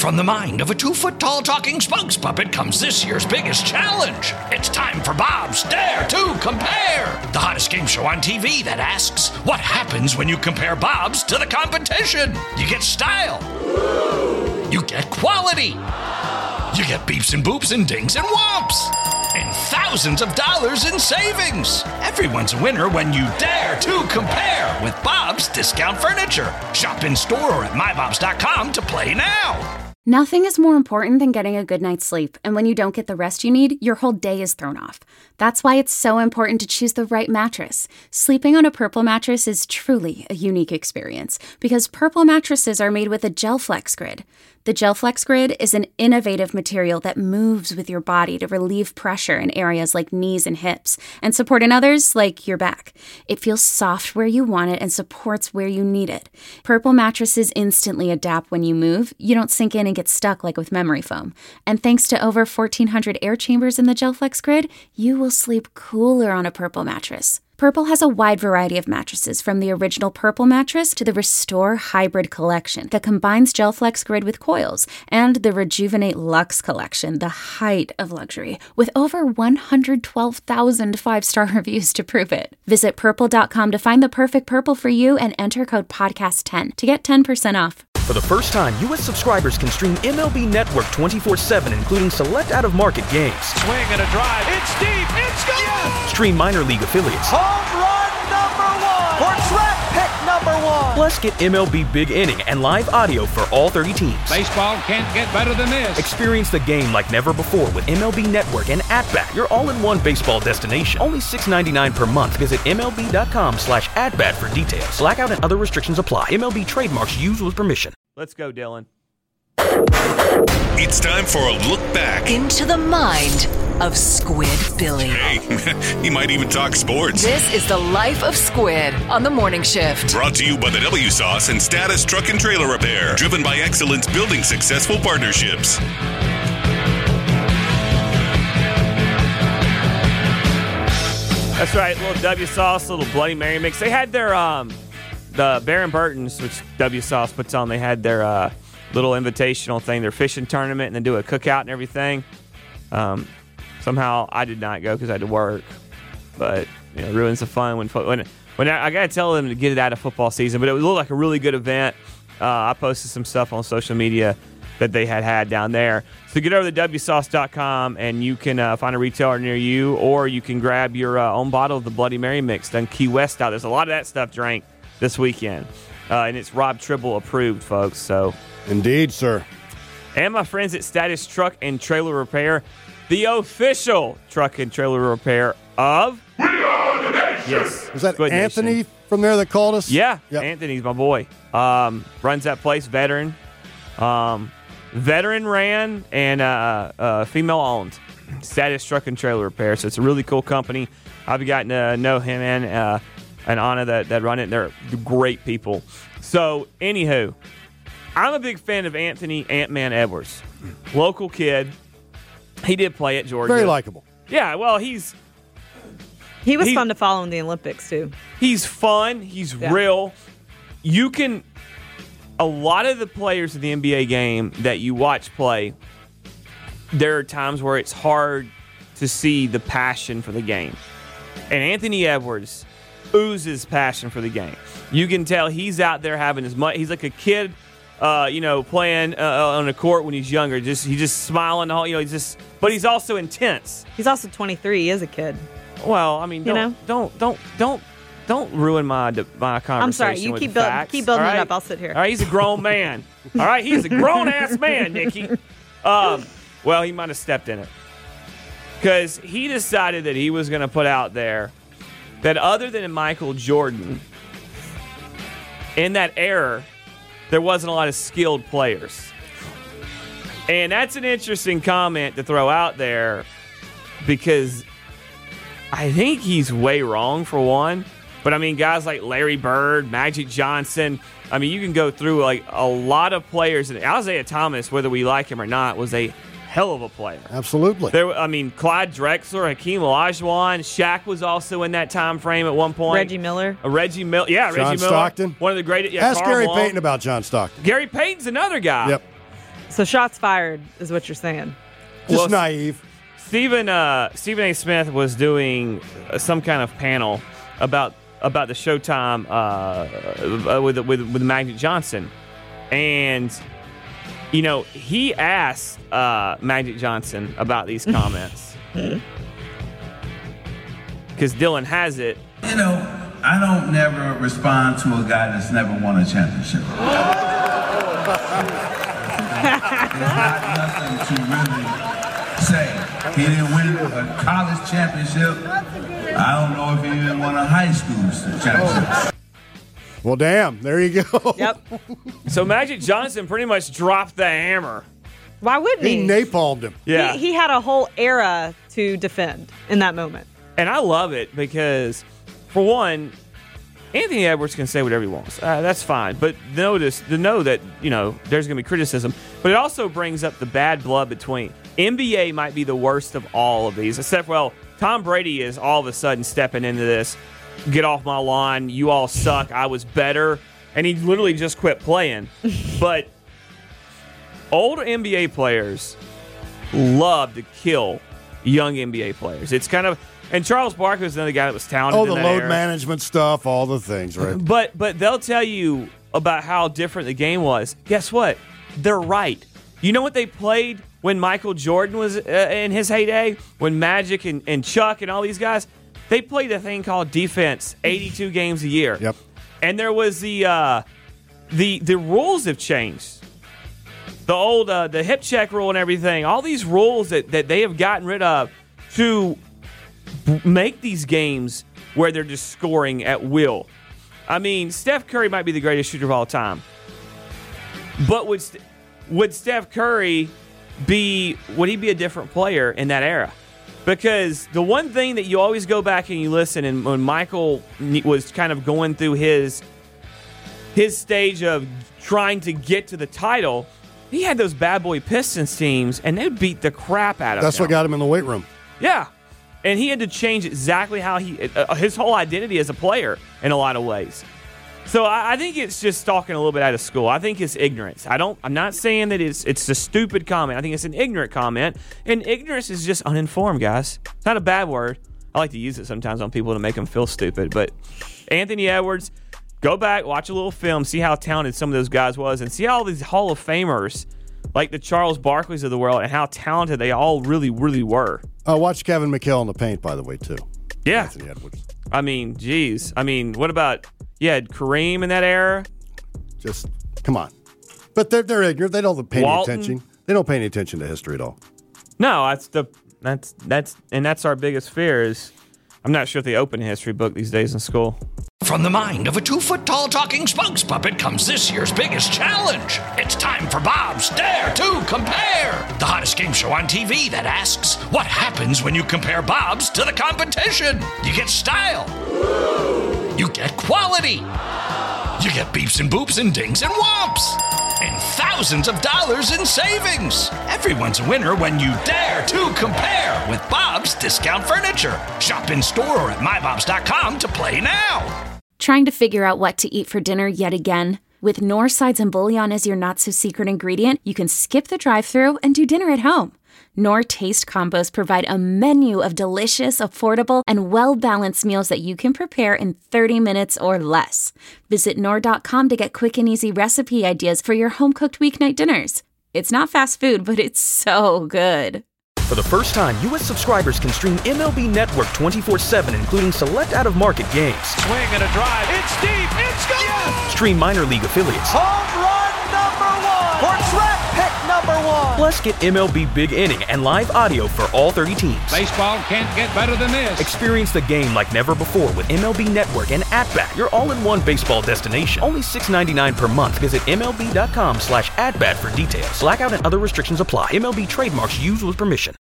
from the mind of a 2-foot-tall talking spokes puppet comes this year's biggest challenge. It's time for Bob's Dare to Compare, the hottest game show on TV that asks, what happens when you compare Bob's to the competition? You get style. You get quality. You get beeps and boops and dings and whomps. And thousands of dollars in savings. Everyone's a winner when you dare to compare with Bob's Discount Furniture. Shop in store or at mybobs.com to play now. Nothing is more important than getting a good night's sleep, and when you don't get the rest you need, your whole day is thrown off. That's why it's so important to choose the right mattress. Sleeping on a Purple mattress is truly a unique experience, because Purple mattresses are made with a GelFlex Grid. The GelFlex Grid is an innovative material that moves with your body to relieve pressure in areas like knees and hips, and support in others like your back. It feels soft where you want it and supports where you need it. Purple mattresses instantly adapt when you move. You don't sink in and get stuck like with memory foam. And thanks to over 1,400 air chambers in the GelFlex Grid, you will sleep cooler on a Purple mattress. Purple has a wide variety of mattresses, from the original Purple mattress to the Restore Hybrid collection that combines GelFlex Grid with coils, and the Rejuvenate Luxe collection, the height of luxury, with over 112,000 five-star reviews to prove it. Visit purple.com to find the perfect Purple for you and enter code podcast10 to get 10% off. For the first time, U.S. subscribers can stream MLB Network 24/7, including select out-of-market games. Swing and a drive. It's deep. It's gone. Yes! Stream minor league affiliates. Home run number 1. Or draft pick number 1. Plus, get MLB Big Inning and live audio for all 30 teams. Baseball can't get better than this. Experience the game like never before with MLB Network and At-Bat, your all-in-one baseball destination. Only $6.99 per month. Visit MLB.com/AtBat for details. Blackout and other restrictions apply. MLB trademarks used with permission. Let's go, Dylan. It's time for a look back into the mind of Squid Billy. Hey, he might even talk sports. This is the life of Squid on the morning shift. Brought to you by the W Sauce and Status Truck and Trailer Repair. Driven by excellence, building successful partnerships. That's right, little W Sauce, little Bloody Mary mix. They had their the Baron Burtons, which W Sauce puts on. They had their little invitational thing, their fishing tournament, and then do a cookout and everything. Somehow I did not go because I had to work, but ruins the fun when I gotta tell them to get it out of football season. But it looked like a really good event. I posted some stuff on social media that they had down there. So get over to WSauce.com and you can find a retailer near you, or you can grab your own bottle of the Bloody Mary mix done Key West style. There's a lot of that stuff drank this weekend, and it's Rob Tribble approved, folks. So indeed, sir. And my friends at Status Truck and Trailer Repair, the official truck and trailer repair of We Are the Nation. Yes, was that Squid Anthony Nation. From there that called us? Yeah, yep. Anthony's my boy. Runs that place, veteran. Veteran ran and female owned. Status Truck and Trailer Repair. So it's a really cool company. I've gotten to know him and Anna that run it. They're great people. So, anywho, I'm a big fan of Anthony Ant-Man Edwards. Local kid. He did play at Georgia. Very likable. Yeah, well, He was fun to follow in the Olympics, too. He's fun. He's real. A lot of the players in the NBA game that you watch play, there are times where it's hard to see the passion for the game. And Anthony Edwards oozes passion for the game. You can tell he's out there having as much. He's like a kid, playing on a court when he's younger. He's just smiling. But he's also intense. He's also 23. He is a kid. Well, I mean, don't ruin my conversation. I'm sorry. You keep building it up. I'll sit here. All right, he's a grown man. All right, he's a grown ass man, Nikki. Well, he might have stepped in it because he decided that he was going to put out there that other than Michael Jordan, in that era, there wasn't a lot of skilled players. And that's an interesting comment to throw out there because I think he's way wrong, for one. But, I mean, guys like Larry Bird, Magic Johnson, I mean, you can go through like a lot of players. And Isaiah Thomas, whether we like him or not, was a hell of a player. Absolutely. Clyde Drexler, Hakeem Olajuwon, Shaq was also in that time frame at one point. Reggie Miller. Reggie Miller. John Stockton. One of the greatest. Ask Gary Payton about John Stockton. Gary Payton's another guy. Yep. So shots fired is what you're saying. Just naive. Stephen A. Smith was doing some kind of panel about the Showtime with Magic Johnson, and he asked Magic Johnson about these comments because Dylan has it. I don't never respond to a guy that's never won a championship. There's not nothing to really say. He didn't win a college championship. I don't know if he even won a high school championship. Well, damn. There you go. Yep. So Magic Johnson pretty much dropped the hammer. Why wouldn't he? He napalmed him. Yeah. He had a whole era to defend in that moment. And I love it because, for one, Anthony Edwards can say whatever he wants. That's fine. But to know that, there's going to be criticism. But it also brings up the bad blood between. NBA might be the worst of all of these, except, Tom Brady is all of a sudden stepping into this. Get off my lawn. You all suck. I was better. And he literally just quit playing. But older NBA players love to kill young NBA players. It's kind of... And Charles Barkley was another guy that was talented. The load management stuff, all the things, right? But they'll tell you about how different the game was. Guess what? They're right. You know what they played when Michael Jordan was in his heyday? When Magic and Chuck and all these guys, they played a thing called defense 82 games a year. Yep. And there was the rules have changed. The old the hip check rule and everything. All these rules that they have gotten rid of to make these games where they're just scoring at will. I mean, Steph Curry might be the greatest shooter of all time. But would Steph Curry would he be a different player in that era? Because the one thing that you always go back and you listen, and when Michael was kind of going through his stage of trying to get to the title, he had those bad boy Pistons teams, and they beat the crap out of him. That's what got him in the weight room. Yeah. And he had to change exactly how his whole identity as a player in a lot of ways. So I think it's just talking a little bit out of school. I think it's ignorance. I'm not saying that it's a stupid comment. I think it's an ignorant comment. And ignorance is just uninformed, guys. It's not a bad word. I like to use it sometimes on people to make them feel stupid. But Anthony Edwards, go back, watch a little film, see how talented some of those guys was, and see all these Hall of Famers like the Charles Barkleys of the world and how talented they all really, really were. Watch Kevin McHale in the paint, by the way, too. Yeah. Anthony Edwards. I mean, geez. I mean, what about, Kareem in that era? Just, come on. But they're ignorant. They don't pay any Walton. attention. They don't pay any attention to history at all. No, that's our biggest fear is, I'm not sure if they open a history book these days in school. From the mind of a 2-foot-tall talking spokes puppet comes this year's biggest challenge. It's time for Bob's Dare to Compare, the hottest game show on TV that asks, what happens when you compare Bob's to the competition? You get style. You get quality. You get beeps and boops and dings and whomps. And thousands of dollars in savings. Everyone's a winner when you dare to compare with Bob's Discount Furniture. Shop in store or at mybobs.com to play now. Trying to figure out what to eat for dinner yet again? With Knorr sides and bouillon as your not-so-secret ingredient, you can skip the drive-thru and do dinner at home. Knorr Taste Combos provide a menu of delicious, affordable, and well-balanced meals that you can prepare in 30 minutes or less. Visit Knorr.com to get quick and easy recipe ideas for your home-cooked weeknight dinners. It's not fast food, but it's so good. For the first time, U.S. subscribers can stream MLB Network 24/7, including select out-of-market games. Swing and a drive. It's deep. It's gone. Yes! Stream minor league affiliates. Home run number 1. Or draft pick number 1. Plus, get MLB Big Inning and live audio for all 30 teams. Baseball can't get better than this. Experience the game like never before with MLB Network and At-Bat, your all-in-one baseball destination. Only $6.99 per month. Visit MLB.com/AtBat for details. Blackout and other restrictions apply. MLB trademarks used with permission.